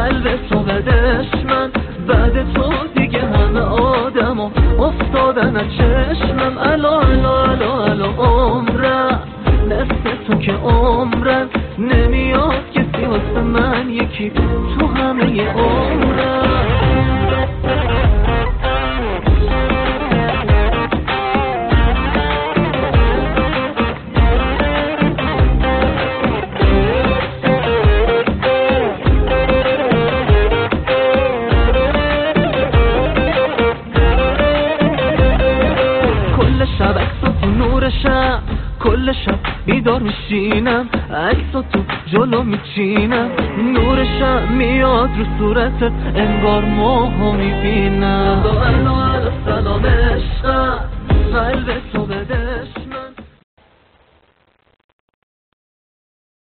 قلب تو بدش من بعد تو دیگه همه آدم ها افتادن از چشمم. الا الا الا الا عمرم مثل تو که عمرم نمیاد کسی واسه من یکی تو همه عمرم. شب عکس تو نورشم کل شب بیدار میشینم عکس تو جلو میچینم نورشم میاد رو صورتت انگار ماهو میبینم. الا الا سلام عشقم قلب تو بده